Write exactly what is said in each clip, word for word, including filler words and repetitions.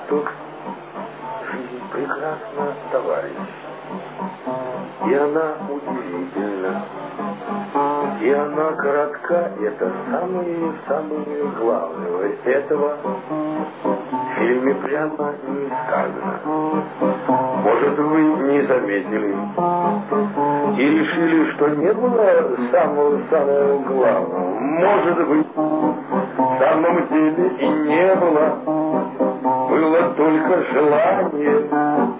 что жизнь прекрасна, товарищ, и она удивительна, и она коротка, и это самое-самое главное. Вот этого в фильме прямо не сказано. Может, вы не заметили и решили, что не было самого-самого главного. Может быть, в самом деле и не было. Было только желание.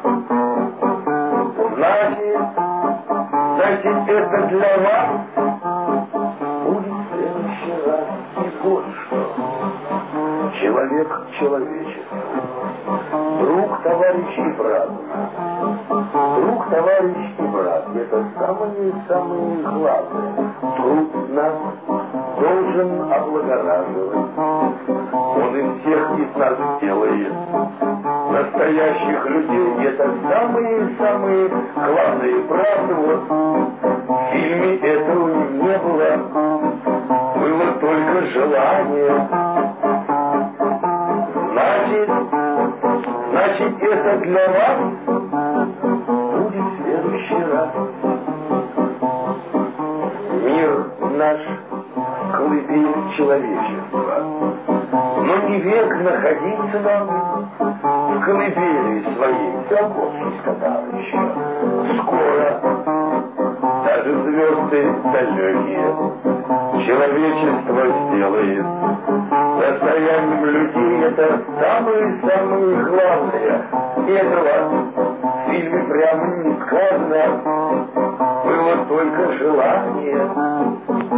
Значит, значит, это для вас будет в следующий раз. И вот что. Человек человечества. Друг, товарищ и брат. Друг, товарищ и брат. Это самое-самое главное. Друг нас должен облагораживать. Он из всех из нас делает настоящих людей. Это самые-самые главные. Правда, вот в фильме этого не было. Было только желание. Значит, значит, это для вас будет в следующий раз. Мир наш колыбель человечества. Но не век находиться нам в колыбели своей. Заботьтесь, товарищи. Скоро даже звезды далекие человечество сделает настоянием людей. Это самое-самое главное. Этого в фильме прямо не сказано. Было только желание.